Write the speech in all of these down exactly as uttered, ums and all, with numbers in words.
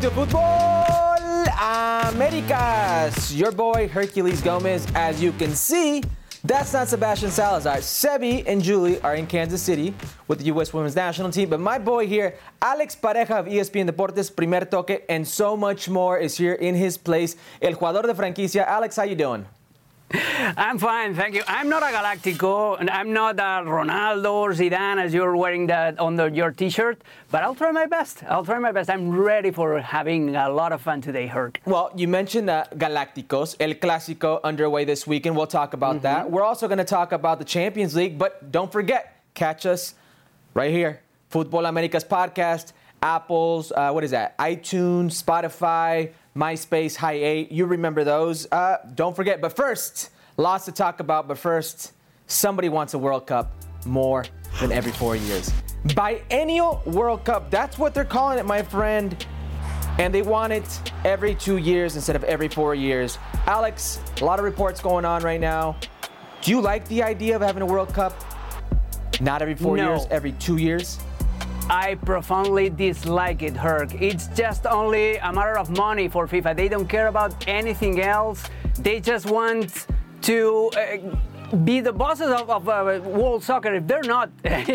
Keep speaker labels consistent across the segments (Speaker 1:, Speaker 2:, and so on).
Speaker 1: to Football Americas. Your boy, Herculez Gomez. As you can see, that's not Sebastian Salazar. Sebi and Julie are in Kansas City with the U S Women's National Team. But my boy here, Alex Pareja of E S P N Deportes, Primer Toque, and so much more is here in his place. El jugador de franquicia. Alex, how you doing?
Speaker 2: I'm fine, thank you. I'm not a Galactico, and I'm not a Ronaldo or Zidane as you're wearing that under your T-shirt, but I'll try my best. I'll try my best. I'm ready for having a lot of fun today, Herc.
Speaker 1: Well, you mentioned uh, Galácticos, El Clásico underway this weekend. We'll talk about mm-hmm. that. We're also going to talk about the Champions League, but don't forget, catch us right here, Football Americas podcast, Apple's, uh, what is that, iTunes, Spotify, MySpace, Hi eight. You remember those. Uh, don't forget. But first, lots to talk about. But first, somebody wants a World Cup more than every four years. Biennial World Cup. That's what they're calling it, my friend. And they want it every two years instead of every four years. Alex, a lot of reports going on right now. Do you like the idea of having a World Cup? Not every four
Speaker 2: no.
Speaker 1: years, every two years?
Speaker 2: I profoundly dislike it, Herc. It's just only a matter of money for FIFA. They don't care about anything else. They just want to uh, be the bosses of, of uh, world soccer. If they're not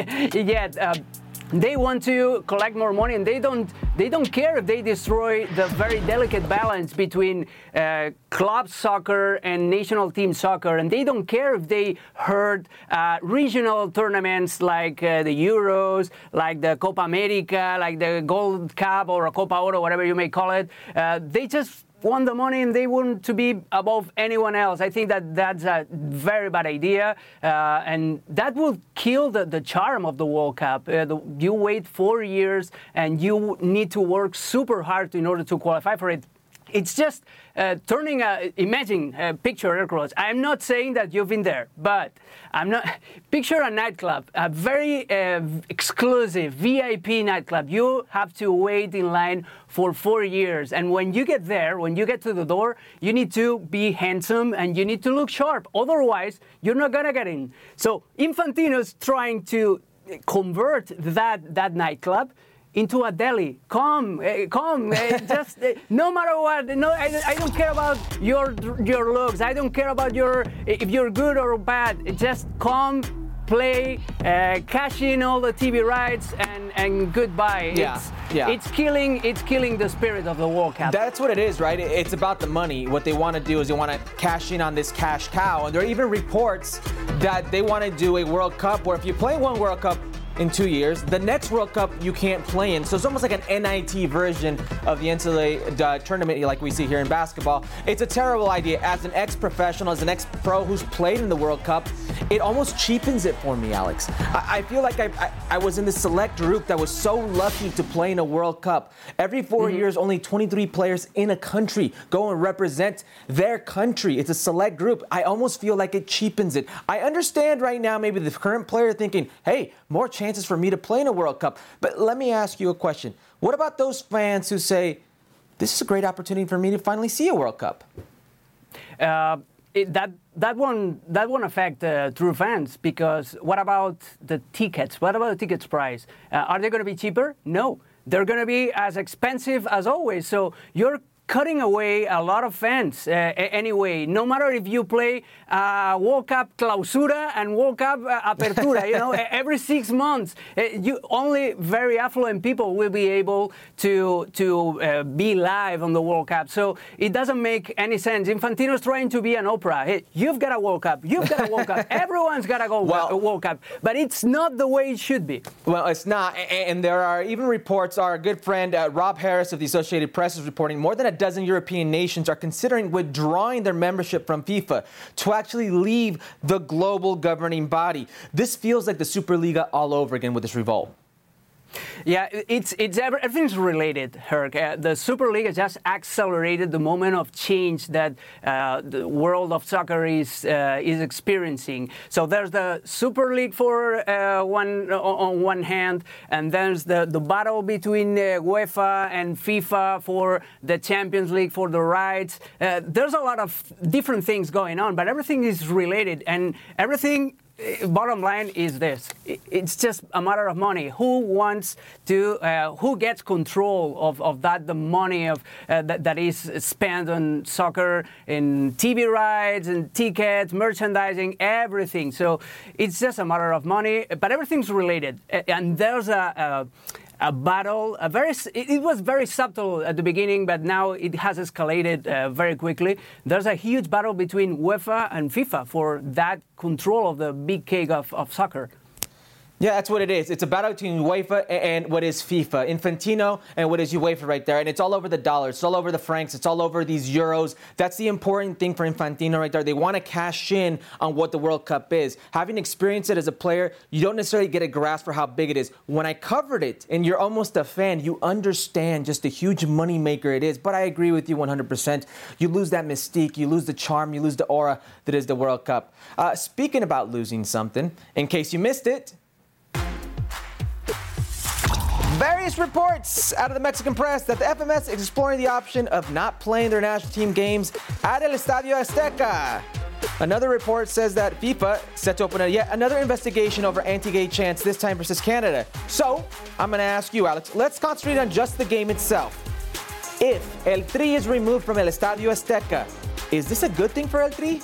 Speaker 2: yet, uh, they want to collect more money, and they don't. They don't care if they destroy the very delicate balance between uh, club soccer and national team soccer, and they don't care if they hurt uh, regional tournaments like uh, the Euros, like the Copa America, like the Gold Cup or a Copa Oro, whatever you may call it. Uh, they just want the money, and they want to be above anyone else. I think that that's a very bad idea, uh, and that will kill the, the charm of the World Cup. Uh, the, you wait four years, and you need to work super hard in order to qualify for it. It's just uh, turning a, imagine, a picture, air quotes. I'm not saying that you've been there, but I'm not, picture a nightclub, a very uh, exclusive V I P nightclub. You have to wait in line for four years. And when you get there, when you get to the door, you need to be handsome and you need to look sharp. Otherwise, you're not gonna get in. So Infantino's trying to convert that, that nightclub into a deli. Come, uh, come, uh, just uh, no matter what. No, I, I don't care about your your looks. I don't care about your if you're good or bad. Just come, play, uh, cash in all the T V rights, and, and goodbye.
Speaker 1: Yeah,
Speaker 2: it's,
Speaker 1: yeah.
Speaker 2: It's killing. It's killing the spirit of the World Cup.
Speaker 1: That's what it is, right? It's about the money. What they want to do is they want to cash in on this cash cow, and there are even reports that they want to do a World Cup where if you play one World Cup in two years, the next World Cup you can't play in. So it's almost like an N I T version of the N C double A uh, tournament like we see here in basketball. It's a terrible idea. As an ex-professional, as an ex-pro who's played in the World Cup, it almost cheapens it for me, Alex. I, I feel like I, I, I was in the select group that was so lucky to play in a World Cup. Every four mm-hmm. years, only twenty-three players in a country go and represent their country. It's a select group. I almost feel like it cheapens it. I understand right now maybe the current player thinking, hey, more chances for me to play in a World Cup. But let me ask you a question. What about those fans who say, this is a great opportunity for me to finally see a World Cup?
Speaker 2: Uh, it, that that won't that won't affect uh, true fans, because what about the tickets? What about the tickets price? Uh, are they going to be cheaper? No, they're going to be as expensive as always. So you're cutting away a lot of fans uh, anyway, no matter if you play uh, World Cup Clausura and World Cup uh, Apertura, you know, every six months, uh, you only very affluent people will be able to to uh, be live on the World Cup. So it doesn't make any sense. Infantino's trying to be an Oprah. Hey, you've got a World Cup, you've got a World Cup, everyone's got a go well, World Cup, but it's not the way it should be.
Speaker 1: Well, it's not, and there are even reports. Our good friend uh, Rob Harris of the Associated Press is reporting more than a dozen European nations are considering withdrawing their membership from FIFA to actually leave the global governing body. This feels like the Superliga all over again with this revolt.
Speaker 2: Yeah, it's it's everything's related, Herc. Uh, the Super League has just accelerated the moment of change that uh, the world of soccer is uh, is experiencing. So there's the Super League for uh, one on one hand, and there's the, the battle between uh, UEFA and FIFA for the Champions League for the rights. Uh, there's a lot of different things going on, but everything is related, and everything bottom line is this: it's just a matter of money. Who wants to? Uh, who gets control of, of that? The money of uh, that, that is spent on soccer, in T V rights, and tickets, merchandising, everything. So it's just a matter of money, but everything's related. And there's a. a A battle, a very. It was very subtle at the beginning, but now it has escalated uh, very quickly. There's a huge battle between UEFA and FIFA for that control of the big cake of, of soccer.
Speaker 1: Yeah, that's what it is. It's a battle between UEFA and what is FIFA. Infantino and what is UEFA right there. And it's all over the dollars. It's all over the francs. It's all over these euros. That's the important thing for Infantino right there. They want to cash in on what the World Cup is. Having experienced it as a player, you don't necessarily get a grasp for how big it is. When I covered it and you're almost a fan, you understand just a huge moneymaker it is. But I agree with you one hundred percent. You lose that mystique. You lose the charm. You lose the aura that is the World Cup. Uh, speaking about losing something, in case you missed it, various reports out of the Mexican press that the F M S is exploring the option of not playing their national team games at El Estadio Azteca. Another report says that FIFA set to open a yet another investigation over anti-gay chants, this time versus Canada. So, I'm going to ask you, Alex, let's concentrate on just the game itself. If El Tri is removed from El Estadio Azteca, is this a good thing for El Tri?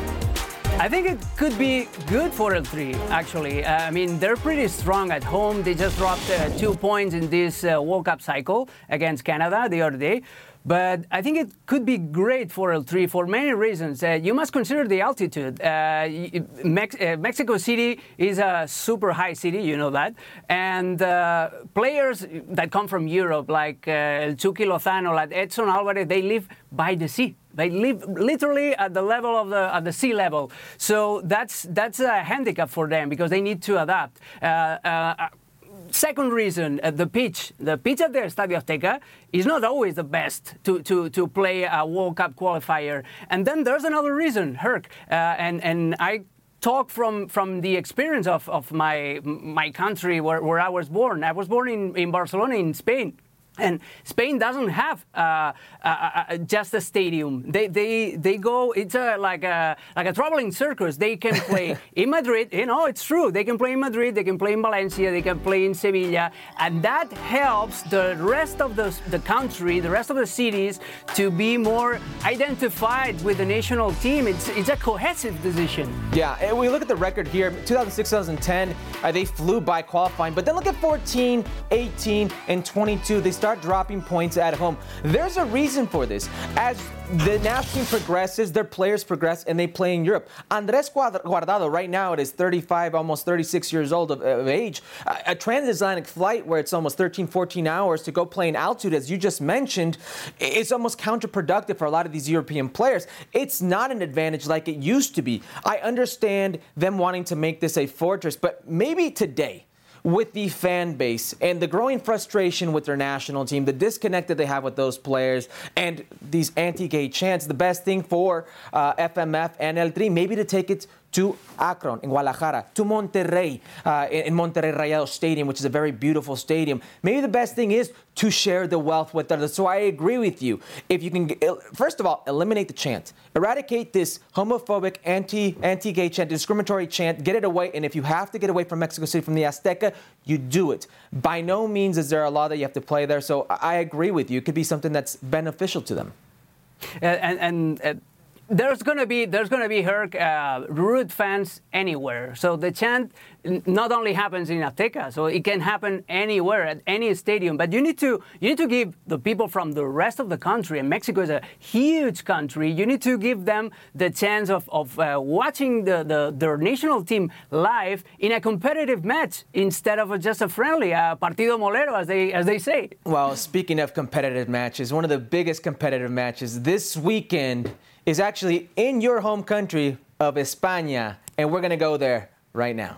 Speaker 2: I think it could be good for El Tri, actually. Uh, I mean, they're pretty strong at home. They just dropped uh, two points in this uh, World Cup cycle against Canada the other day. But I think it could be great for El Tri for many reasons. Uh, you must consider the altitude. Uh, Mex- uh, Mexico City is a super high city, you know that. And uh, players that come from Europe, like uh, El Chucky Lozano, like Edson Alvarez, they live by the sea. They live literally at the level of the at the sea level. So that's that's a handicap for them because they need to adapt. Uh, uh, Second reason, uh, the pitch. The pitch at the Estadio Azteca is not always the best to, to, to play a World Cup qualifier. And then there's another reason, Herc, uh, and, and I talk from, from the experience of, of my my country where, where I was born. I was born in, in Barcelona, in Spain. And Spain doesn't have uh, uh, uh, just a stadium. They they they go. It's a, like a like a traveling circus. They can play in Madrid. You know, it's true. They can play in Madrid. They can play in Valencia. They can play in Sevilla, and that helps the rest of the the country, the rest of the cities, to be more identified with the national team. It's it's a cohesive decision.
Speaker 1: Yeah, and we look at the record here. two thousand six, twenty ten, uh, they flew by qualifying, but then look at fourteen, eighteen, and twenty-two. They start dropping points at home. There's a reason for this. As the national team progresses, their players progress, and they play in Europe. Andres Guardado, right now, it is thirty-five, almost thirty-six years old of, of age. A, a transatlantic flight where it's almost thirteen, fourteen hours to go play in altitude, as you just mentioned, it's almost counterproductive for a lot of these European players. It's not an advantage like it used to be. I understand them wanting to make this a fortress, but maybe today, with the fan base and the growing frustration with their national team, the disconnect that they have with those players, and these anti-gay chants, the best thing for uh, F M F and El Tri, maybe to take it to Akron, in Guadalajara, to Monterrey, uh, in Monterrey Rayados Stadium, which is a very beautiful stadium. Maybe the best thing is to share the wealth with others. So I agree with you. If you can, first of all, eliminate the chant. Eradicate this homophobic, anti, anti-gay chant, discriminatory chant, get it away. And if you have to get away from Mexico City, from the Azteca, you do it. By no means is there a law that you have to play there. So I agree with you. It could be something that's beneficial to them.
Speaker 2: Uh, and and uh, There's gonna be there's gonna be Herc uh, rude fans anywhere. So the chant not only happens in Azteca, so it can happen anywhere at any stadium. But you need to you need to give the people from the rest of the country, and Mexico is a huge country. You need to give them the chance of of uh, watching the, the their national team live in a competitive match instead of a, just a friendly uh, partido molero, as they as they say.
Speaker 1: Well, speaking of competitive matches, one of the biggest competitive matches this weekend is actually in your home country of España, and we're going to go there right now.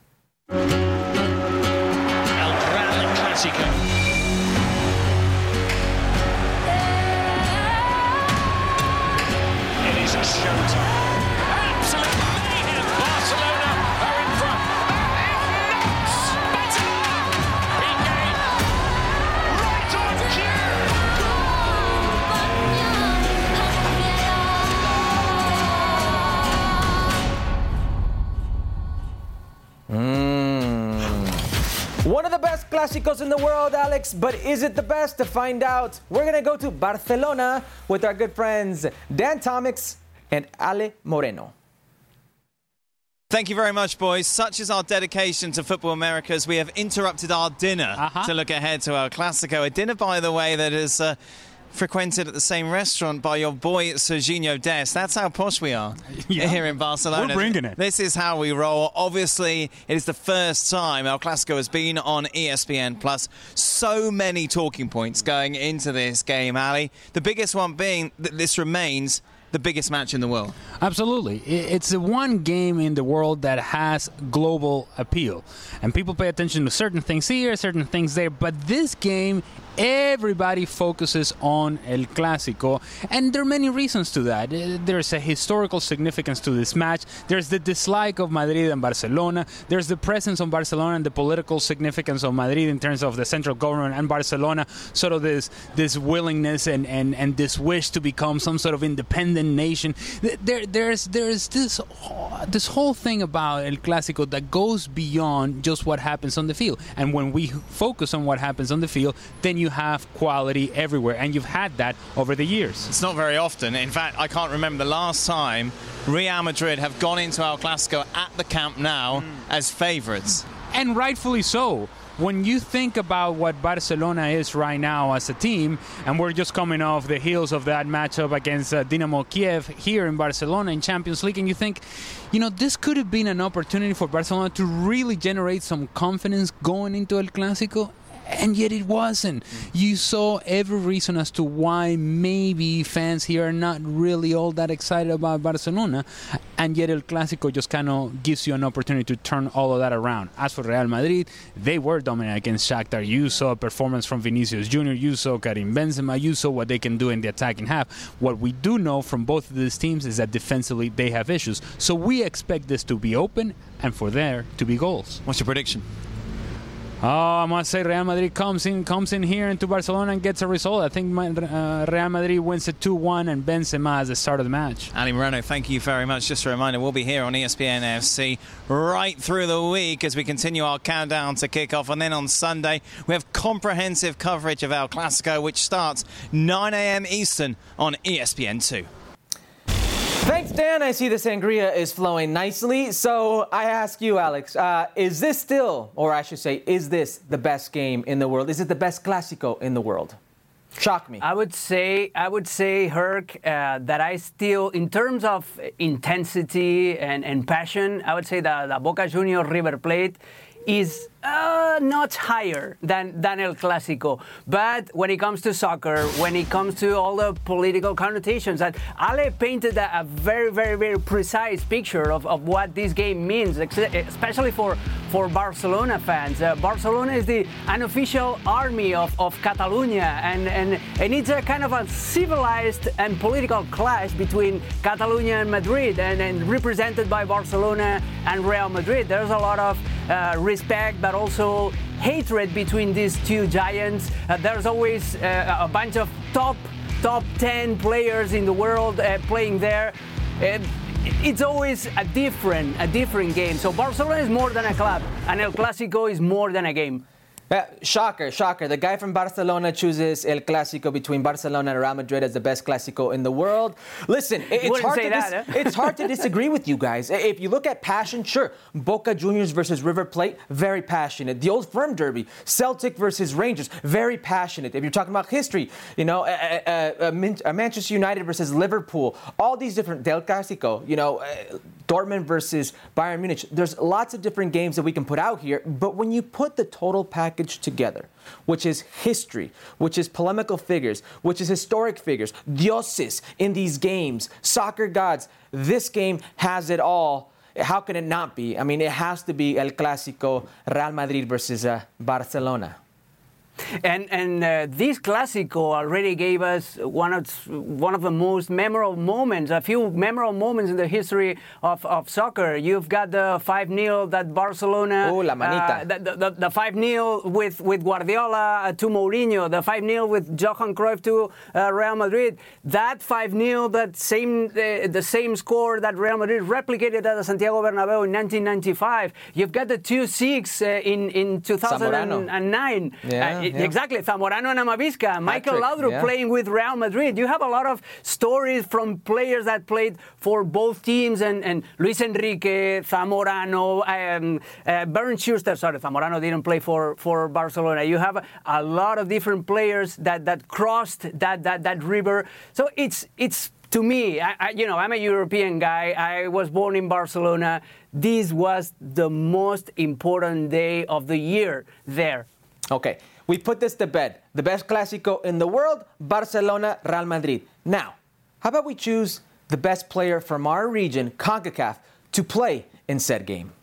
Speaker 3: El Gran Clásico. It is a showtime. Absolute mayhem. Barcelona are in front. That is nuts. Piqué right on cue.
Speaker 1: One of the best clásicos in the world, Alex, but is it the best? To find out, we're going to go to Barcelona with our good friends Dan Tomix and Ale Moreno.
Speaker 4: Thank you very much, boys. Such is our dedication to Football Americas. We have interrupted our dinner uh-huh. to look ahead to El Clásico. A dinner, by the way, that is uh, frequented at the same restaurant by your boy, Serginho Dest. That's how posh we are yeah. here in Barcelona.
Speaker 5: We're bringing it.
Speaker 4: This is how we roll. Obviously, it is the first time El Clásico has been on E S P N Plus. So many talking points going into this game, Ali. The biggest one being that this remains the biggest match in the world.
Speaker 5: Absolutely. It's the one game in the world that has global appeal. And people pay attention to certain things here, certain things there. But this game, everybody focuses on El Clásico. And there are many reasons to that. There's a historical significance to this match. There's the dislike of Madrid and Barcelona. There's the presence of Barcelona and the political significance of Madrid in terms of the central government and Barcelona. Sort of this this willingness and, and, and this wish to become some sort of independent nation. There, there's there's this this whole thing about El Clásico that goes beyond just what happens on the field. And when we focus on what happens on the field, then you have quality everywhere, and you've had that over the years.
Speaker 4: It's not very often. In fact, I can't remember the last time Real Madrid have gone into El Clásico at the Camp Nou mm. as favourites.
Speaker 5: And rightfully so. When you think about what Barcelona is right now as a team, and we're just coming off the heels of that matchup against uh, Dynamo Kiev here in Barcelona in Champions League, and you think, you know, this could have been an opportunity for Barcelona to really generate some confidence going into El Clásico. And yet it wasn't. You saw every reason as to why maybe fans here are not really all that excited about Barcelona, and yet El Clásico just kind of gives you an opportunity to turn all of that around. As for Real Madrid, they were dominant against Shakhtar. You saw a performance from Vinicius Junior, you saw Karim Benzema, you saw what they can do in the attacking half. What we do know from both of these teams is that defensively they have issues. So we expect this to be open and for there to be goals.
Speaker 4: What's your prediction?
Speaker 5: Oh, I must say Real Madrid comes in comes in here into Barcelona and gets a result. I think my, uh, Real Madrid wins it two one, and Benzema as the start of the match.
Speaker 4: Ali Moreno, thank you very much. Just a reminder, we'll be here on E S P N F C right through the week as we continue our countdown to kick-off. And then on Sunday, we have comprehensive coverage of El Clásico, which starts nine a.m. Eastern on E S P N two.
Speaker 1: Thanks, Dan. I see the sangria is flowing nicely. So I ask you, Alex, uh, is this still, or I should say, is this the best game in the world? Is it the best Clásico in the world? Shock me.
Speaker 2: I would say, I would say, Herc, uh, that I still, in terms of intensity and, and passion, I would say that the Boca Juniors River Plate is uh, not higher than, than El Clásico. But when it comes to soccer, when it comes to all the political connotations, that Ale painted a, a very, very, very precise picture of, of what this game means, especially for, for Barcelona fans. Uh, Barcelona is the unofficial army of, of Catalonia, and, and, and it's a kind of a civilized and political clash between Catalonia and Madrid, and, and represented by Barcelona and Real Madrid. There's a lot of uh, respect, but also hatred between these two giants. Uh, there's always uh, a bunch of top top ten players in the world uh, playing there. Uh, it's always a different a different game. So Barcelona is more than a club, and El Clásico is more than a game.
Speaker 1: Uh, shocker, shocker. The guy from Barcelona chooses El Clásico between Barcelona and Real Madrid as the best Clásico in the world. Listen, it, it's, hard to
Speaker 2: that,
Speaker 1: dis-
Speaker 2: huh?
Speaker 1: it's hard to disagree with you guys. If you look at passion, sure, Boca Juniors versus River Plate, very passionate. The Old Firm Derby, Celtic versus Rangers, very passionate. If you're talking about history, you know, uh, uh, uh, Manchester United versus Liverpool, all these different Del Clásico, you know, uh, Dortmund versus Bayern Munich. There's lots of different games that we can put out here, but when you put the total package together, which is history, which is polemical figures, which is historic figures, dioses in these games, soccer gods, this game has it all. How can it not be? I mean, it has to be El Clásico, Real Madrid versus uh, Barcelona.
Speaker 2: And and uh, this Clásico already gave us one of one of the most memorable moments, a few memorable moments in the history of, of soccer. You've got the five nil that Barcelona,
Speaker 1: oh, la manita.
Speaker 2: Uh, the, the, the five nil with, with Guardiola uh, to Mourinho, the five nil with Johan Cruyff to uh, Real Madrid. That five nil, that same uh, the same score that Real Madrid replicated at the Santiago Bernabeu in nineteen ninety-five. You've got the two six uh, in, in two thousand nine.
Speaker 1: Yeah,
Speaker 2: uh,
Speaker 1: yeah.
Speaker 2: Exactly, Zamorano and Amavisca. Michael Laudrup
Speaker 1: yeah.
Speaker 2: playing with Real Madrid. You have a lot of stories from players that played for both teams, and, and Luis Enrique, Zamorano, um, uh, Bernd Schuster. Sorry, Zamorano didn't play for, for Barcelona. You have a, a lot of different players that, that crossed that, that, that river. So it's it's to me, I, I, you know, I'm a European guy. I was born in Barcelona. This was the most important day of the year there.
Speaker 1: Okay, we put this to bed. The best Clásico in the world, Barcelona, Real Madrid. Now, how about we choose the best player from our region, CONCACAF, to play in said game?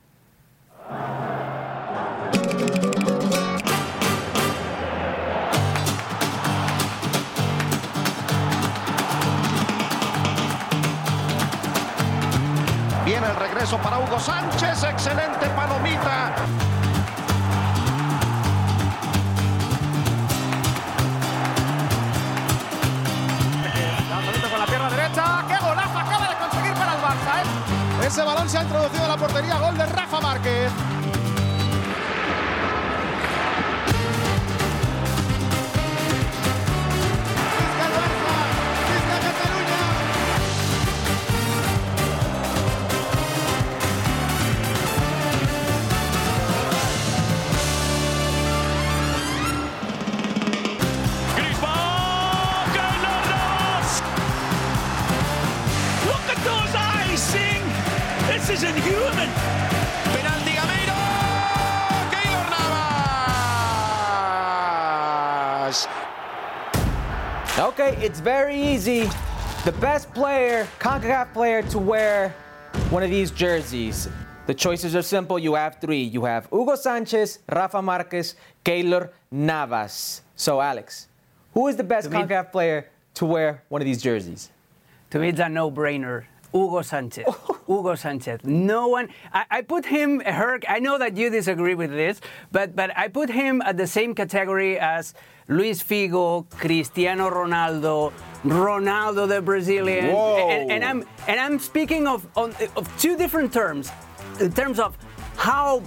Speaker 6: Viene el regreso para Hugo Sánchez, excelente palomita. Lanzamiento con la pierna derecha, qué golazo acaba de conseguir para el Barça, ¿eh? Ese balón se ha introducido en la portería, gol de Rafa Márquez.
Speaker 3: This is inhuman.
Speaker 6: Penalti Gameiro. Keylor Navas.
Speaker 1: Okay, it's very easy. The best player, CONCACAF player, to wear one of these jerseys. The choices are simple. You have three. You have Hugo Sánchez, Rafa Márquez, Keylor Navas. So, Alex, who is the best CONCACAF player to wear one of these jerseys?
Speaker 2: To me, it's a no-brainer. Hugo Sánchez. Hugo Sánchez. No one. I, I put him, Herc. I know that you disagree with this, but but I put him at the same category as Luis Figo, Cristiano Ronaldo, Ronaldo the Brazilian. And, and I'm and I'm speaking of on, of two different terms, in terms of how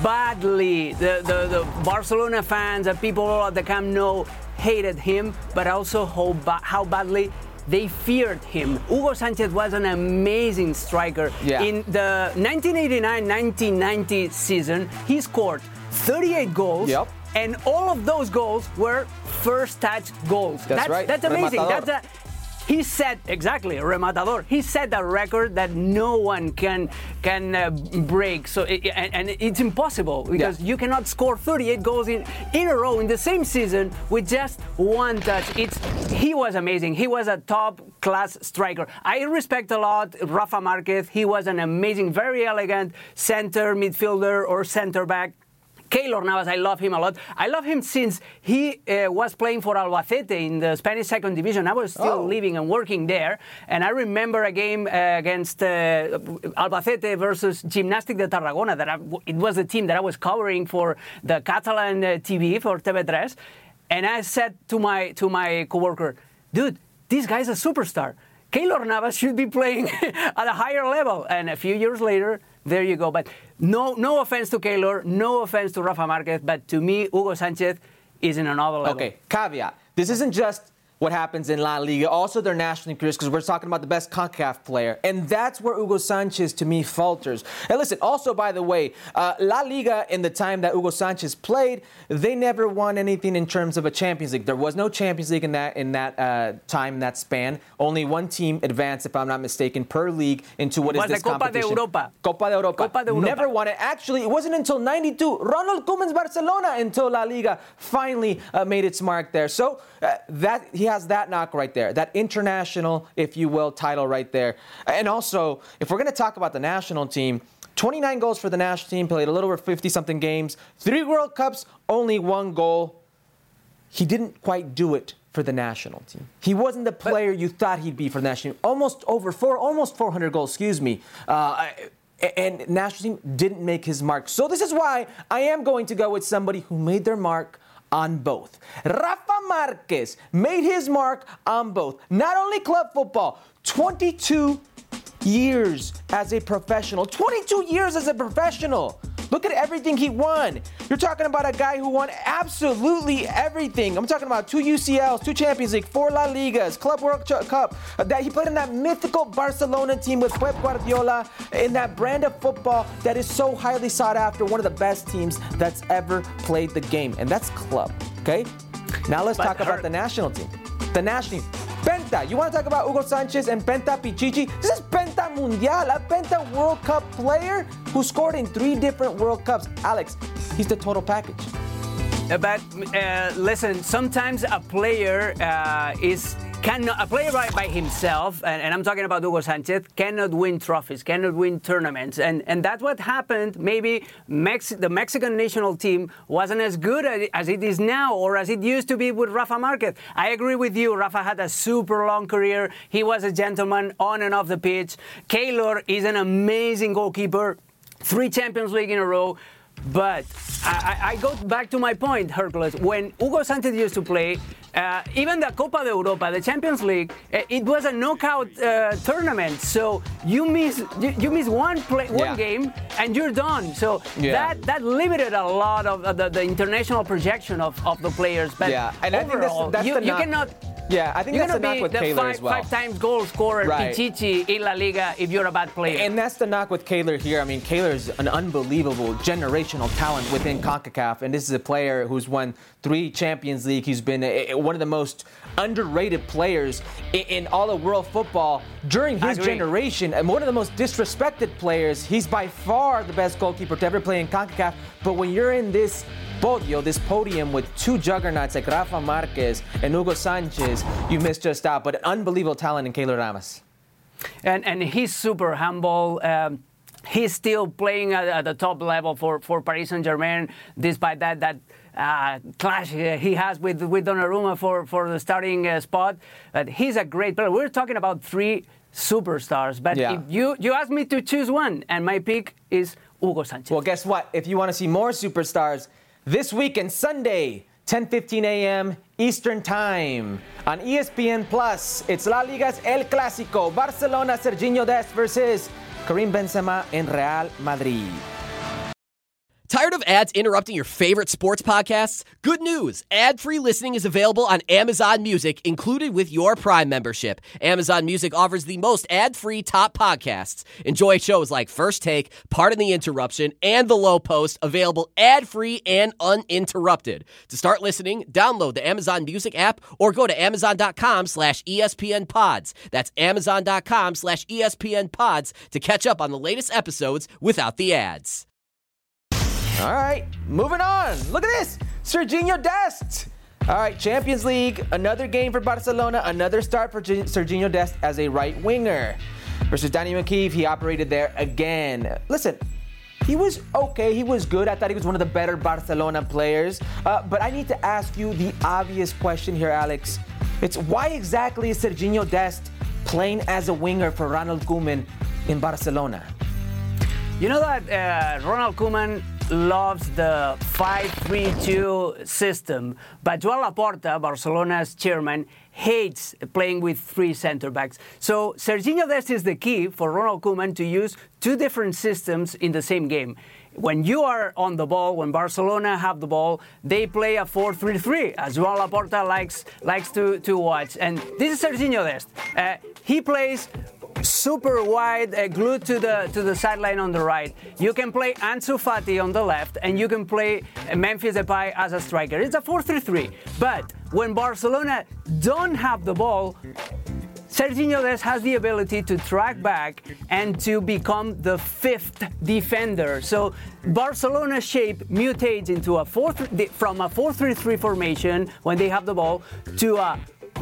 Speaker 2: badly the, the, the Barcelona fans and people at the Camp Nou hated him, but also how ba- how badly they feared him. Hugo Sánchez was an amazing striker.
Speaker 1: Yeah.
Speaker 2: In the nineteen eighty-nine nineteen ninety season, he scored thirty-eight goals.
Speaker 1: Yep.
Speaker 2: And all of those goals were first touch goals.
Speaker 1: That's, that's right.
Speaker 2: That's amazing.
Speaker 1: Rematador.
Speaker 2: That's a, he set exactly rematador. He set a record that no one can can uh, break. So it, and, and it's impossible because
Speaker 1: yeah.
Speaker 2: you cannot score thirty-eight goals in, in a row in the same season with just one touch. It's he was amazing. He was a top class striker. I respect a lot Rafa Márquez. He was an amazing, very elegant center midfielder or center back. Keylor Navas, I love him a lot. I love him since he uh, was playing for Albacete in the Spanish second division. I was still
Speaker 1: oh.
Speaker 2: living and working there. And I remember a game uh, against uh, Albacete versus Gimnàstic de Tarragona. That I, it was the team that I was covering for the Catalan uh, T V, for T V three. And I said to my, to my coworker, dude, this guy's a superstar. Keylor Navas should be playing at a higher level. And a few years later, there you go. But no no offense to Keylor, no offense to Rafa Márquez, but to me, Hugo Sánchez is in another level.
Speaker 1: Okay, caveat. This isn't just what happens in La Liga, also their national careers, because we're talking about the best CONCACAF player. And that's where Hugo Sánchez, to me, falters. And listen, also, by the way, uh, La Liga, in the time that Hugo Sánchez played, they never won anything in terms of a Champions League. There was no Champions League in that in that uh, time, that span. Only one team advanced, if I'm not mistaken, per league into what
Speaker 2: it
Speaker 1: is
Speaker 2: was
Speaker 1: this
Speaker 2: the Copa
Speaker 1: competition.
Speaker 2: de Europa.
Speaker 1: Copa de Europa.
Speaker 2: Copa de Europa.
Speaker 1: Never won it. Actually, it wasn't until ninety-two, Ronald Koeman's Barcelona, until La Liga finally uh, made its mark there. So uh, that he has that knock right there, that international, if you will, title right there. And also, if we're going to talk about the national team, twenty-nine goals for the national team, played a little over fifty-something games, three World Cups, only one goal. he didn't quite do it for the national team. He wasn't the player you thought he'd be for the national team. Almost over four, almost four hundred goals, excuse me. Uh, and national team didn't make his mark. So this is why I am going to go with somebody who made their mark on both. Rafa Marquez made his mark on both. Not only club football, twenty-two years as a professional. twenty-two years as a professional. Look at everything he won. You're talking about a guy who won absolutely everything. I'm talking about two U C Ls, two Champions League, four La Ligas, Club World Cup. That he played in that mythical Barcelona team with Pep Guardiola in that brand of football that is so highly sought after, one of the best teams that's ever played the game. And that's club, okay? Now let's but talk her- about the national team. The national team. Penta. You want to talk about Hugo Sanchez and Penta Pichichi? This is Penta Mundial, a Penta World Cup player who scored in three different World Cups. Alex, he's the total package.
Speaker 2: Uh, but uh, listen, sometimes a player uh, is cannot a player by, by himself, and, and I'm talking about Hugo Sanchez, cannot win trophies, cannot win tournaments, and and that's what happened. Maybe Mex- the Mexican national team wasn't as good as it is now, or as it used to be with Rafa Marquez. I agree with you. Rafa had a super long career. He was a gentleman on and off the pitch. Keylor is an amazing goalkeeper, three Champions League in a row. But I, I go back to my point, Hercules. When Hugo Sanchez used to play, uh, even the Copa de Europa, the Champions League, it was a knockout uh, tournament. So you miss you, you miss one play, one
Speaker 1: yeah.
Speaker 2: game, and you're done. So
Speaker 1: yeah.
Speaker 2: that that limited a lot of uh, the, the international projection of, of the players. But
Speaker 1: yeah, and
Speaker 2: overall,
Speaker 1: I think that's, that's
Speaker 2: you,
Speaker 1: the
Speaker 2: you
Speaker 1: knock.
Speaker 2: cannot.
Speaker 1: Yeah, I think
Speaker 2: You're
Speaker 1: that's the knock with
Speaker 2: the
Speaker 1: Keylor
Speaker 2: five,
Speaker 1: as well.
Speaker 2: Five times goal scorer,
Speaker 1: right.
Speaker 2: Pichichi in La Liga, if you're a bad player.
Speaker 1: And that's the knock with Keylor here. I mean, Keylor is an unbelievable generational talent within CONCACAF, and this is a player who's won three Champions League. He's been a, a, one of the most underrated players in, in all of world football during his generation, and one of the most disrespected players. He's by far the best goalkeeper to ever play in CONCACAF. But when you're in this podio, this podium with two juggernauts like Rafa Marquez and Hugo Sanchez, you missed just out. But an unbelievable talent in Keylor Navas.
Speaker 2: And and he's super humble. Um, he's still playing at, at the top level for, for Paris Saint-Germain, despite that that uh, clash he has with with Donnarumma for, for the starting uh, spot. But he's a great player. We're talking about three superstars. But
Speaker 1: yeah.
Speaker 2: if you, you asked me to choose one, and my pick is Hugo Sanchez.
Speaker 1: Well, guess what? If you want to see more superstars, this weekend, Sunday, ten fifteen a.m. Eastern Time on E S P N Plus. It's La Liga's El Clásico. Barcelona, Serginho Dest versus Karim Benzema in Real Madrid.
Speaker 7: Tired of ads interrupting your favorite sports podcasts? Good news! Ad-free listening is available on Amazon Music, included with your Prime membership. Amazon Music offers the most ad-free top podcasts. Enjoy shows like First Take, Pardon the Interruption, and The Low Post, available ad-free and uninterrupted. To start listening, download the Amazon Music app or go to amazon.com slash ESPN pods. That's amazon.com slash ESPN pods to catch up on the latest episodes without the ads.
Speaker 1: All right, moving on. Look at this. Serginho Dest. All right, Champions League, another game for Barcelona, another start for G- Serginho Dest as a right winger. Versus Danny McKeeve, he operated there again. Listen, he was okay, he was good. I thought he was one of the better Barcelona players. Uh, but I need to ask you the obvious question here, Alex. It's why exactly is Serginho Dest playing as a winger for Ronald Koeman in Barcelona?
Speaker 2: You know that uh, Ronald Koeman loves the five three two system, but Joan Laporta, Barcelona's chairman, hates playing with three center backs. So Serginho Dest is the key for Ronald Koeman to use two different systems in the same game. When you are on the ball, when Barcelona have the ball, they play a four three three, as Joan Laporta likes likes to, to watch. And this is Serginho Dest. Uh, he plays super wide, uh, glued to the to the sideline on the right. You can play Ansu Fati on the left, and you can play Memphis Depay as a striker. It's a four three three. But when Barcelona don't have the ball, Serginho Dest has the ability to track back and to become the fifth defender. So Barcelona's shape mutates into a four from a four three three formation when they have the ball to a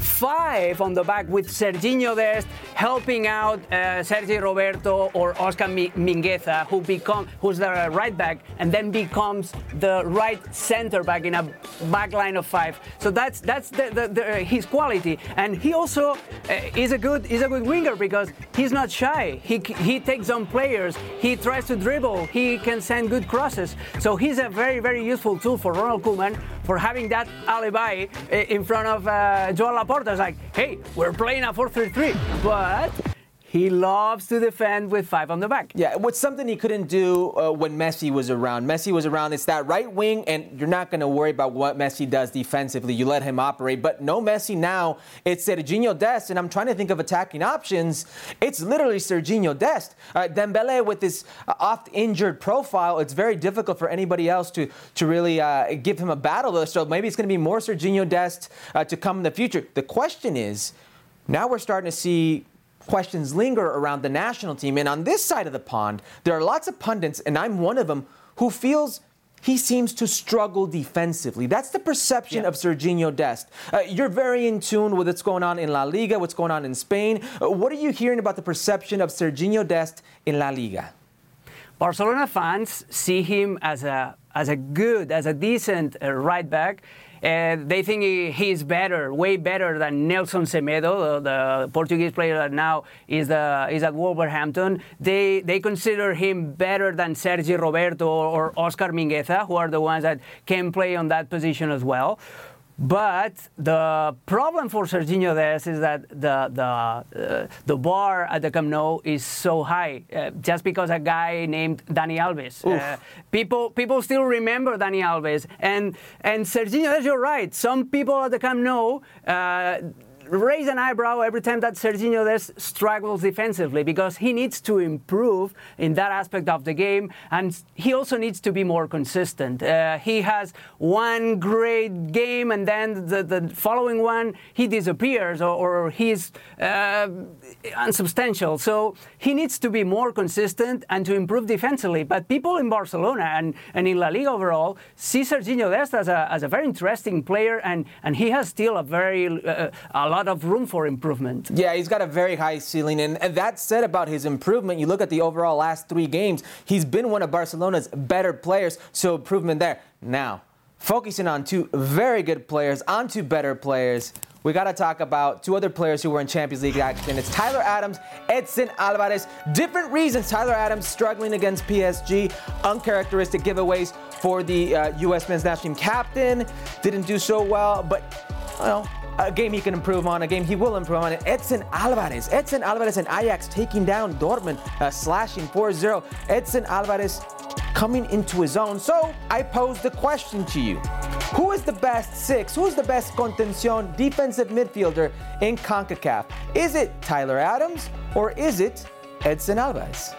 Speaker 2: five on the back with Sergiño Dest helping out uh, Sergi Roberto or Oscar Mingueza, who become who's the right back and then becomes the right center back in a back line of five. So that's that's the, the, the, his quality, and he also uh, is a good is a good winger because he's not shy. He he takes on players. He tries to dribble. He can send good crosses. So he's a very very useful tool for Ronald Koeman for having that alibi in front of uh, Joan Laporta. It's like, hey, we're playing a four three three, but he loves to defend with five on the back.
Speaker 1: Yeah, what's something he couldn't do uh, when Messi was around. Messi was around. It's that right wing, and you're not going to worry about what Messi does defensively. You let him operate. But no Messi now. It's Sergiño Dest, and I'm trying to think of attacking options. It's literally Sergiño Dest. Uh, Dembele with this uh, oft-injured profile, it's very difficult for anybody else to, to really uh, give him a battle. So maybe it's going to be more Sergiño Dest uh, to come in the future. The question is, now we're starting to see questions linger around the national team. And on this side of the pond, there are lots of pundits, and I'm one of them, who feels he seems to struggle defensively. That's the perception yeah. of Sergiño Dest. Uh, you're very in tune with what's going on in La Liga, what's going on in Spain. Uh, what are you hearing about the perception of Sergiño Dest in La Liga?
Speaker 2: Barcelona fans see him as a as a good, as a decent uh, right back. Uh, they think he, he's better, way better than Nelson Semedo, the, the Portuguese player that now is, the, is at Wolverhampton. They they consider him better than Sergi Roberto or, or Oscar Mingueza, who are the ones that can play on that position as well. But the problem for Sergiño Dest is that the the uh, the bar at the Camp Nou is so high, uh, just because a guy named Dani Alves. Uh, people people still remember Dani Alves, and and Sergiño Dest, you're right. Some people at the Camp Nou Uh, raise an eyebrow every time that Sergiño Dest struggles defensively because he needs to improve in that aspect of the game, and he also needs to be more consistent. Uh, he has one great game and then the, the following one he disappears or, or he's uh, unsubstantial. So he needs to be more consistent and to improve defensively. But people in Barcelona and, and in La Liga overall see Sergiño Dest as a, as a very interesting player, and, and he has still a very uh, a lot of room for improvement.
Speaker 1: Yeah, he's got a very high ceiling. And, and that said about his improvement, you look at the overall last three games, he's been one of Barcelona's better players, so improvement there. Now, focusing on two very good players, on two better players, we got to talk about two other players who were in Champions League action. It's Tyler Adams, Edson Alvarez. Different reasons. Tyler Adams struggling against P S G. Uncharacteristic giveaways for the uh, U S men's national team captain. Didn't do so well, but, well, a game he can improve on, a game he will improve on. Edson Alvarez. Edson Alvarez and Ajax taking down Dortmund, uh, slashing four zero. Edson Alvarez coming into his own. So I pose the question to you. Who is the best six? Who is the best contención defensive midfielder in CONCACAF? Is it Tyler Adams or is it Edson Alvarez?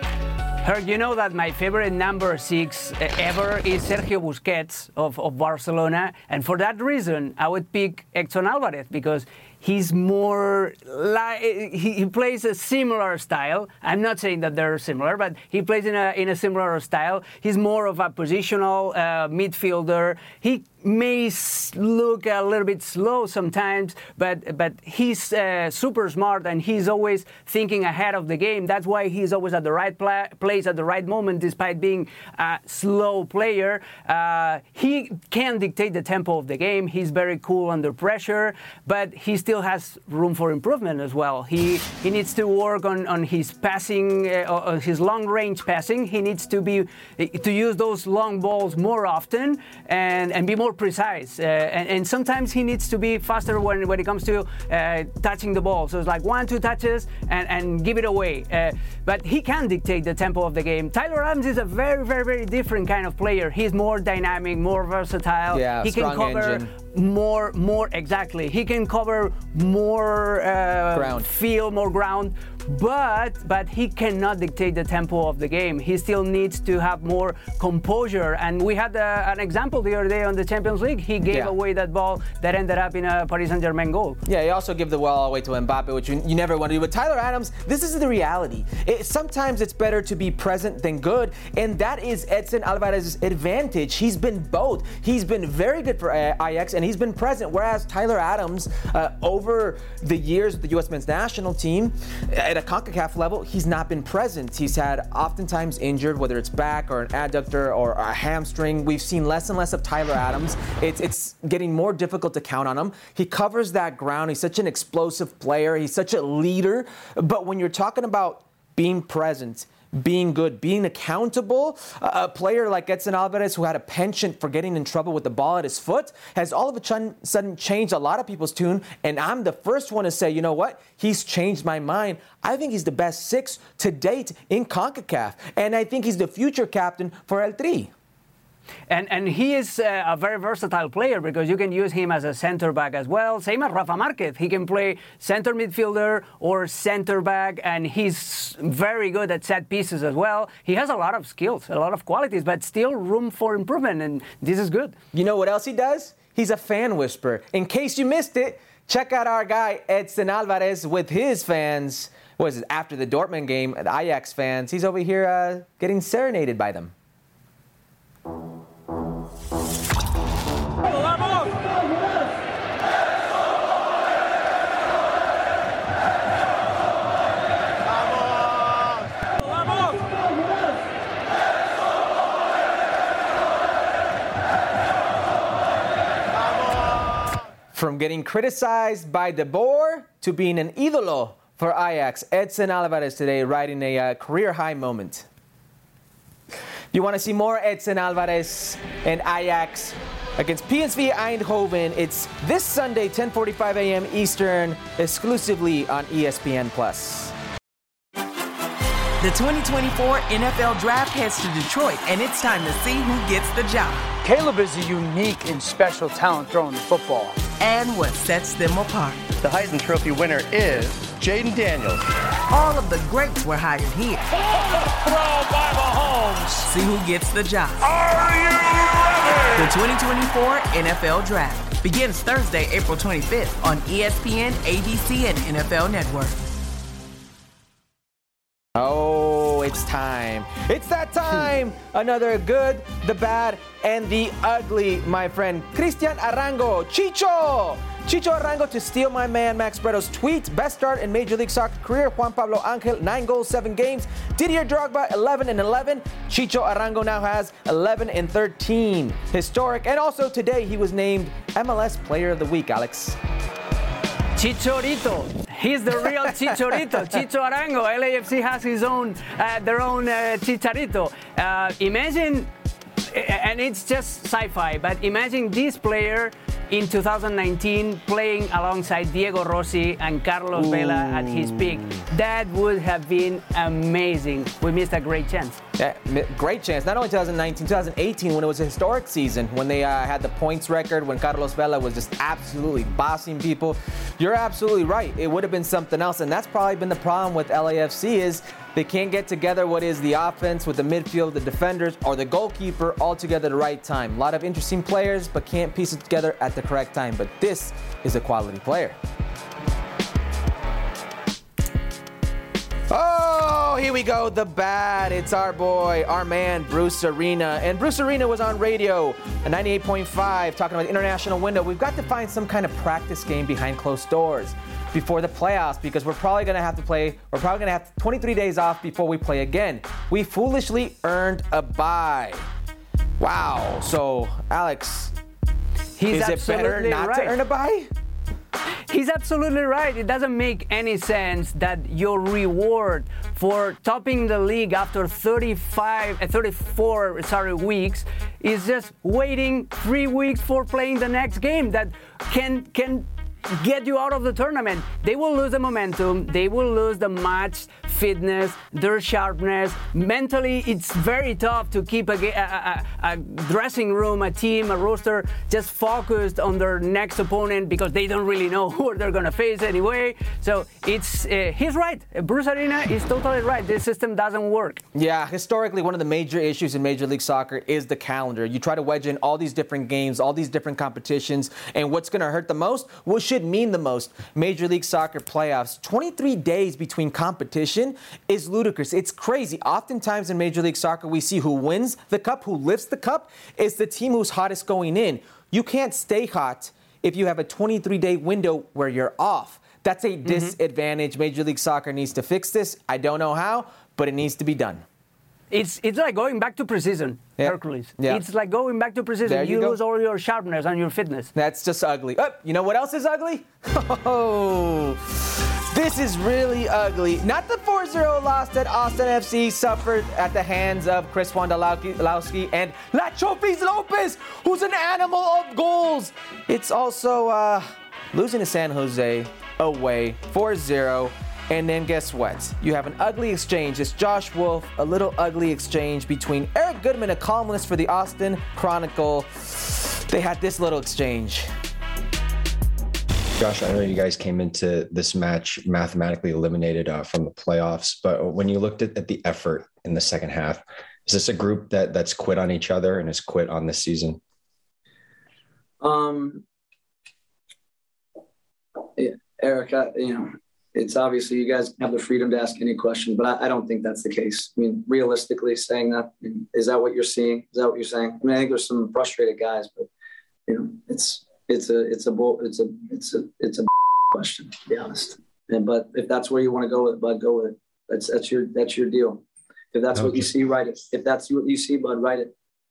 Speaker 2: Herc, you know that my favorite number six ever is Sergio Busquets of, of Barcelona, and for that reason, I would pick Edson Alvarez because he's more like he, he plays a similar style. I'm not saying that they're similar, but he plays in a in a similar style. He's more of a positional uh, midfielder. He may look a little bit slow sometimes, but but he's uh, super smart and he's always thinking ahead of the game. That's why he's always at the right pla- place at the right moment, despite being a slow player. Uh, he can dictate the tempo of the game. He's very cool under pressure, but he still has room for improvement as well. He he needs to work on, on his passing, uh, on his long range passing. He needs to be to use those long balls more often and, and be more precise. Uh, and, and sometimes he needs to be faster when, when it comes to uh, touching the ball. So it's like one, two touches and, and give it away. Uh, but he can dictate the tempo of the game. Tyler Adams is a very, very, very different kind of player. He's more dynamic, more versatile.
Speaker 1: Yeah,
Speaker 2: he can cover
Speaker 1: engine.
Speaker 2: more, more exactly. He can cover more uh,
Speaker 1: ground.
Speaker 2: field, more ground. but but he cannot dictate the tempo of the game. He still needs to have more composure. And we had uh, an example the other day on the Champions League. He gave
Speaker 1: yeah.
Speaker 2: away that ball that ended up in a Paris Saint-Germain goal.
Speaker 1: Yeah, he also gave the ball all the way to Mbappe, which you, you never want to do. But Tyler Adams, this is the reality. It, sometimes it's better to be present than good, and that is Edson Alvarez's advantage. He's been both. He's been very good for Ajax, and he's been present, whereas Tyler Adams, uh, over the years with the U S men's national team, at a CONCACAF level, he's not been present. He's had oftentimes injured, whether it's back or an adductor or a hamstring. We've seen less and less of Tyler Adams. It's, it's getting more difficult to count on him. He covers that ground. He's such an explosive player. He's such a leader. But when you're talking about being present, being good, being accountable, a player like Edson Alvarez, who had a penchant for getting in trouble with the ball at his foot, has all of a sudden changed a lot of people's tune. And I'm the first one to say, you know what? He's changed my mind. I think he's the best six to date in CONCACAF. And I think he's the future captain for El Tri.
Speaker 2: And and he is uh, a very versatile player because you can use him as a center back as well. Same as Rafa Marquez. He can play center midfielder or center back, and he's very good at set pieces as well. He has a lot of skills, a lot of qualities, but still room for improvement, and this is good.
Speaker 1: You know what else he does? He's a fan whisperer. In case you missed it, check out our guy Edson Alvarez with his fans. What is it? After the Dortmund game, the Ajax fans, he's over here uh, getting serenaded by them. From getting criticized by De Boer to being an ídolo for Ajax, Edson Alvarez today riding a uh, career-high moment. You want to see more Edson Alvarez and Ajax against P S V Eindhoven? It's this Sunday, ten forty-five a.m. Eastern, exclusively on E S P N plus.
Speaker 8: The twenty twenty-four N F L Draft heads to Detroit, and it's time to see who gets the job.
Speaker 2: Caleb is a unique and special talent throwing the football.
Speaker 8: And what sets them apart.
Speaker 9: The Heisman Trophy winner is Jaden Daniels.
Speaker 8: All of the greats were hired here.
Speaker 3: Throw by Mahomes.
Speaker 8: See who gets the job.
Speaker 3: Are you ready?
Speaker 8: The twenty twenty-four N F L Draft begins Thursday, April twenty-fifth on E S P N, A B C, and N F L Network.
Speaker 1: Oh, it's time. It's that time. Another good, the bad, and the ugly, my friend. Cristian Arango, Chicho. Chicho Arango to steal my man Max Bretto's tweet. Best start in Major League Soccer career. Juan Pablo Angel, nine goals, seven games. Didier Drogba, eleven and eleven. Chicho Arango now has eleven and thirteen. Historic. And also today he was named M L S Player of the Week, Alex.
Speaker 2: Chicharito. He's the real Chicharito. Chicho Arango. L A F C has his own, uh, their own uh, Chicharito. Uh, imagine, and it's just sci-fi, but imagine this player in two thousand nineteen playing alongside Diego Rossi and Carlos Ooh. Vela at his peak. That would have been amazing. We missed a great chance.
Speaker 1: Yeah, great chance. Not only twenty nineteen, twenty eighteen, when it was a historic season, when they uh, had the points record, when Carlos Vela was just absolutely bossing people. You're absolutely right. It would have been something else, and that's probably been the problem with L A F C is they can't get together what is the offense with the midfield, the defenders, or the goalkeeper all together at the right time. A lot of interesting players, but can't piece it together at the correct time. But this is a quality player. Oh, here we go, the bad. It's our boy, our man, Bruce Arena. And Bruce Arena was on radio at ninety-eight point five talking about the international window. We've got to find some kind of practice game behind closed doors before the playoffs because we're probably going to have to play, we're probably going to have twenty-three days off before we play again. We foolishly earned a bye. Wow. So, Alex,
Speaker 2: He's
Speaker 1: is it better not
Speaker 2: right.
Speaker 1: to earn a bye?
Speaker 2: He's absolutely right. It doesn't make any sense that your reward for topping the league after thirty-five, thirty-four sorry, weeks is just waiting three weeks for playing the next game that can can get you out of the tournament. They will lose the momentum. They will lose the match fitness, their sharpness. Mentally, it's very tough to keep a, a, a dressing room, a team, a roster just focused on their next opponent because they don't really know who they're going to face anyway. So it's uh, he's right. Bruce Arena is totally right. This system doesn't work.
Speaker 1: Yeah, historically, one of the major issues in Major League Soccer is the calendar. You try to wedge in all these different games, all these different competitions, and what's going to hurt the most? What should mean the most? Major League Soccer playoffs. twenty-three days between competition is ludicrous. It's crazy. Oftentimes in Major League Soccer, we see who wins the cup, who lifts the cup, is the team who's hottest going in. You can't stay hot if you have a twenty-three day window where you're off. That's a disadvantage. Mm-hmm. Major League Soccer needs to fix this. I don't know how, but it needs to be done.
Speaker 2: It's it's like going back to precision, yeah. Hercules. Yeah. It's like going back to precision.
Speaker 1: There you
Speaker 2: you lose all your sharpness and your fitness.
Speaker 1: That's just ugly. Oh, you know what else is ugly? Oh, this is really ugly. Not the four zero loss that Austin F C suffered at the hands of Chris Wondolowski and Nacho Piz Lopez, who's an animal of goals. It's also uh, losing to San Jose away four zero. And then guess what? You have an ugly exchange. It's Josh Wolf, a little ugly exchange between Eric Goodman, a columnist for the Austin Chronicle. They had this little exchange.
Speaker 10: Josh, I know you guys came into this match mathematically eliminated uh, from the playoffs, but when you looked at, at the effort in the second half, is this a group that that's quit on each other and has quit on this season?
Speaker 11: Um, yeah, Eric, I, you know, it's obviously you guys have the freedom to ask any question, but I, I don't think that's the case. I mean, realistically saying that, I mean, is that what you're seeing? Is that what you're saying? I mean, I think there's some frustrated guys, but you know, it's it's a it's a bull, it's a it's a it's a question, to be honest. And but if that's where you want to go with, bud, go with it. That's that's your that's your deal. If that's okay. What you see, write it. If that's what you see, bud, write it.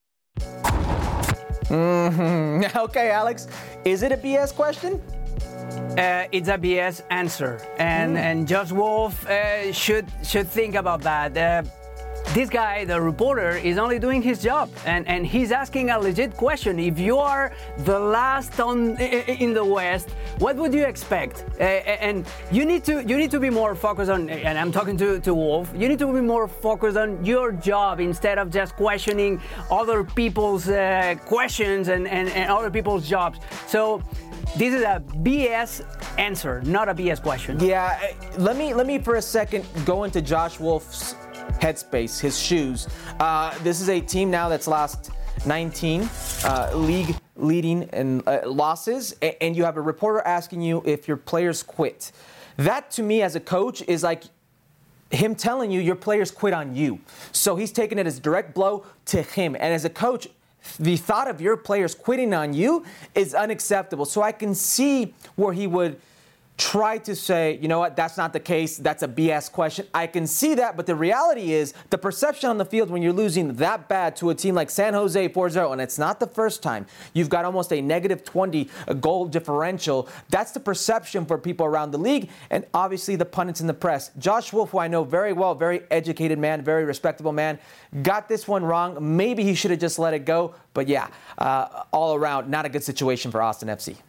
Speaker 1: Mm-hmm. Okay, Alex, is it a B S question?
Speaker 2: Uh, it's a B S answer, and mm. and Josh Wolf uh, should should think about that. Uh, this guy, the reporter, is only doing his job, and, and he's asking a legit question. If you are the last on in the West, what would you expect? Uh, and you need to you need to be more focused on. And I'm talking to, to Wolf. You need to be more focused on your job instead of just questioning other people's uh, questions and, and, and other people's jobs. So. This is a B S answer, not a B S question.
Speaker 1: Yeah, let me let me for a second go into Josh Wolf's headspace, his shoes. Uh, this is a team now that's lost nineteen uh, league leading in uh, losses, and, and you have a reporter asking you if your players quit. That to me as a coach is like him telling you your players quit on you. So he's taking it as a direct blow to him. And as a coach, the thought of your players quitting on you is unacceptable. So I can see where he would try to say, you know what, that's not the case. That's a B S question. I can see that, but the reality is the perception on the field when you're losing that bad to a team like San Jose four zero, and it's not the first time. You've got almost a negative twenty goal differential. That's the perception for people around the league, and obviously the pundits in the press. Josh Wolf, who I know very well, very educated man, very respectable man, got this one wrong. Maybe he should have just let it go, but yeah, uh, all around, not a good situation for Austin F C.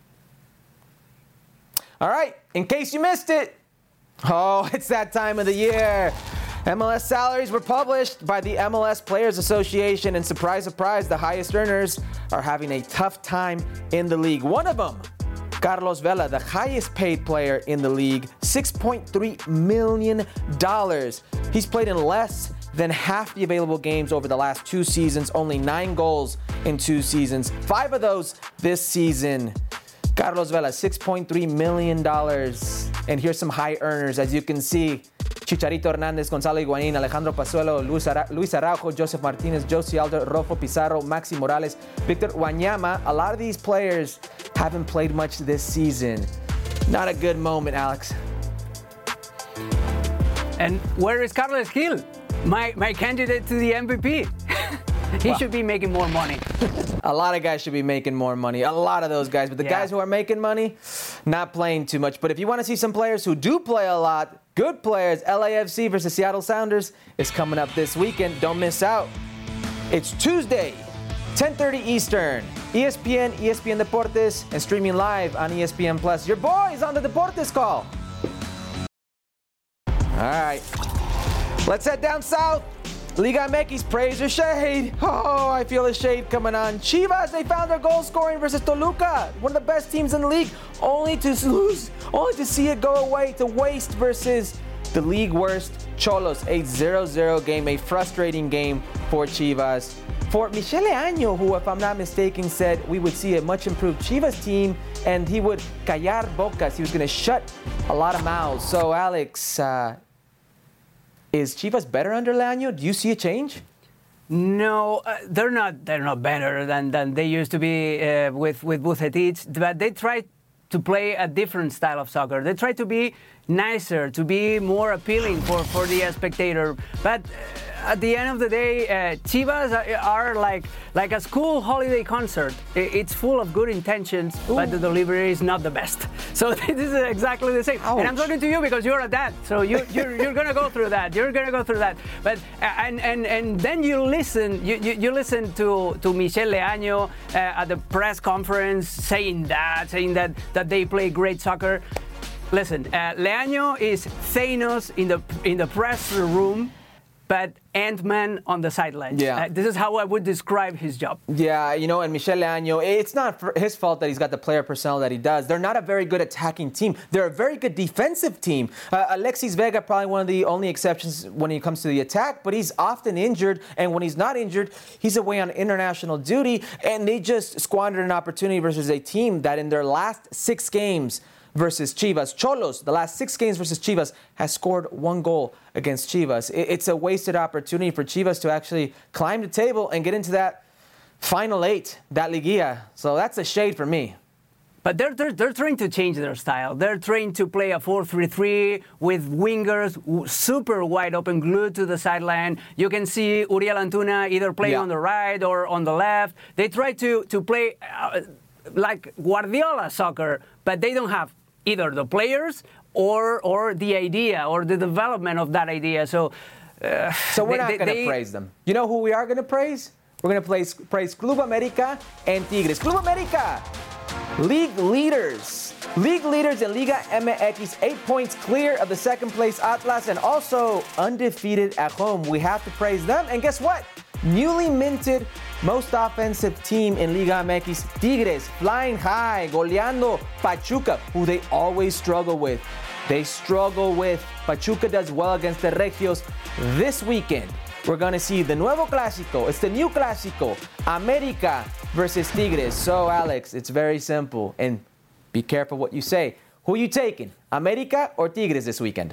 Speaker 1: All right, in case you missed it, oh, it's that time of the year. M L S salaries were published by the M L S Players Association, and surprise, surprise, the highest earners are having a tough time in the league. One of them, Carlos Vela, the highest paid player in the league, six point three million dollars. He's played in less than half the available games over the last two seasons, only nine goals in two seasons, five of those this season. Carlos Vela, six point three million dollars. And here's some high earners. As you can see, Chicharito Hernandez, Gonzalo Higuaín, Alejandro Pazuello, Luis, Ara- Luis Araujo, Joseph Martinez, Josie Aldo, Rofo Pizarro, Maxi Morales, Victor Wanyama. A lot of these players haven't played much this season. Not a good moment, Alex.
Speaker 2: And where is Carlos Gil, my, my candidate to the M V P? He well, should be making more money.
Speaker 1: A lot of guys should be making more money. A lot of those guys. But the yeah. guys who are making money, not playing too much. But if you want to see some players who do play a lot, good players, L A F C versus Seattle Sounders is coming up this weekend. Don't miss out. It's Tuesday, ten thirty Eastern. E S P N, E S P N Deportes, and streaming live on E S P N Plus. Your boy is on the Deportes call. All right. Let's head down south. Liga M X, praise or shade? Oh, I feel the shade coming on. Chivas, they found their goal scoring versus Toluca, one of the best teams in the league, only to lose, only to see it go away to waste versus the league worst Xolos. A zero zero game, a frustrating game for Chivas. For Michele Año, who, if I'm not mistaken, said we would see a much improved Chivas team and he would callar bocas. He was going to shut a lot of mouths. So, Alex, uh, is Chivas better under Leaño? Do you see a change?
Speaker 2: No, uh, they're not. They're not better than, than they used to be uh, with with Vucetich. But they try to play a different style of soccer. They try to be nicer, to be more appealing for, for the spectator. But uh, at the end of the day, uh, Chivas are, are like like a school holiday concert. It's full of good intentions, Ooh. but the delivery is not the best. So this is exactly the same. Ouch. And I'm talking to you because you're a dad. So you, you're you're gonna go through that. You're gonna go through that. But uh, and and and then you listen. You you, you listen to to Michele Leaño uh, at the press conference saying that, saying that that they play great soccer. Listen, uh, Leaño is Thanos in the in the press room, but Ant-Man on the sidelines.
Speaker 1: Yeah.
Speaker 2: Uh, this is how I would describe his job.
Speaker 1: Yeah, you know, and Michele Leaño, it's not his fault that he's got the player personnel that he does. They're not a very good attacking team. They're a very good defensive team. Uh, Alexis Vega, probably one of the only exceptions when it comes to the attack, but he's often injured, and when he's not injured, he's away on international duty, and they just squandered an opportunity versus a team that in their last six games versus Chivas. Xolos, the last six games versus Chivas, has scored one goal against Chivas. It's a wasted opportunity for Chivas to actually climb the table and get into that final eight, that Liguilla. So that's a shade for me.
Speaker 2: But they're, they're, they're trying to change their style. They're trying to play a four three three with wingers super wide open, glued to the sideline. You can see Uriel Antuna either playing yeah. on the right or on the left. They try to, to play uh, like Guardiola soccer, but they don't have either the players or or the idea or the development of that idea. So, uh,
Speaker 1: so we're they, not going to praise them. You know who we are going to praise? We're going to praise, praise Club America and Tigres. Club America, league leaders. League leaders in Liga M X, eight points clear of the second place Atlas, and also undefeated at home. We have to praise them. And guess what? Newly minted most offensive team in Liga M X, Tigres, flying high, goleando Pachuca, who they always struggle with. They struggle with. Pachuca does well against the Regios this weekend. We're going to see the Nuevo Clásico. It's the new Clásico, America versus Tigres. So, Alex, it's very simple. And be careful what you say. Who are you taking, America or Tigres this weekend?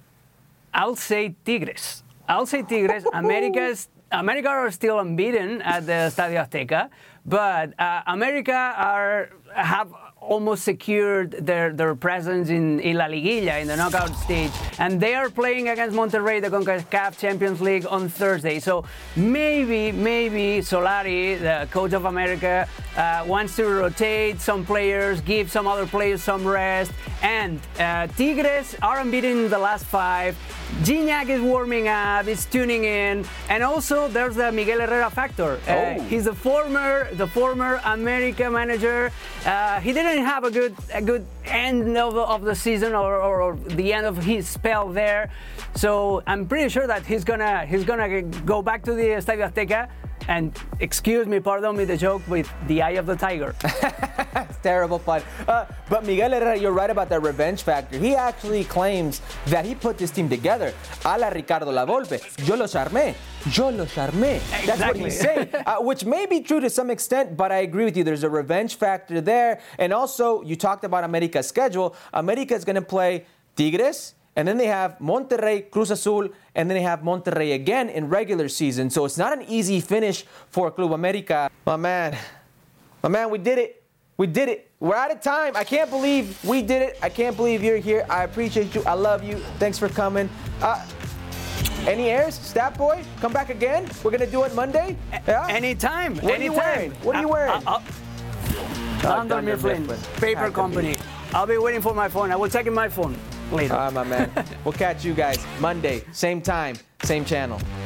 Speaker 2: I'll say Tigres. I'll say Tigres. America's America are still unbeaten at the Estadio Azteca, but uh, America are have almost secured their, their presence in, in La Liguilla, in the knockout stage, and they are playing against Monterrey, the CONCACAF Champions League, on Thursday. So maybe, maybe Solari, the coach of America, uh, wants to rotate some players, give some other players some rest, and uh, Tigres are unbeaten in the last five. Gignac is warming up, is tuning in, and also there's the Miguel Herrera factor. Uh, oh. He's the former, the former America manager. Uh, he didn't have a good, a good end of, of the season or, or, or the end of his spell there. So I'm pretty sure that he's gonna, he's gonna go back to the Estadio Azteca. And excuse me, pardon me the joke with the eye of the tiger.
Speaker 1: It's terrible fun. Uh, but Miguel Herrera, you're right about the revenge factor. He actually claims that he put this team together. A la Ricardo Lavolpe. Yo los armé. Yo los armé. Exactly. That's what he's saying, uh, which may be true to some extent, but I agree with you. There's a revenge factor there. And also, you talked about America's schedule. America is going to play Tigres, and then they have Monterrey, Cruz Azul, and then they have Monterrey again in regular season. So it's not an easy finish for Club America. My man, my man, we did it. We did it. We're out of time. I can't believe we did it. I can't believe you're here. I appreciate you. I love you. Thanks for coming. Uh, any airs? Stat Boy, come back again. We're going to do it Monday.
Speaker 2: Yeah? Anytime.
Speaker 1: What
Speaker 2: Anytime.
Speaker 1: are you wearing? What are you wearing?
Speaker 2: Uh, uh, uh, Dunder Mifflin, paper company. I'll be waiting for my phone. I will check in my phone later.
Speaker 1: All right, my man. We'll catch you guys Monday, same time, same channel.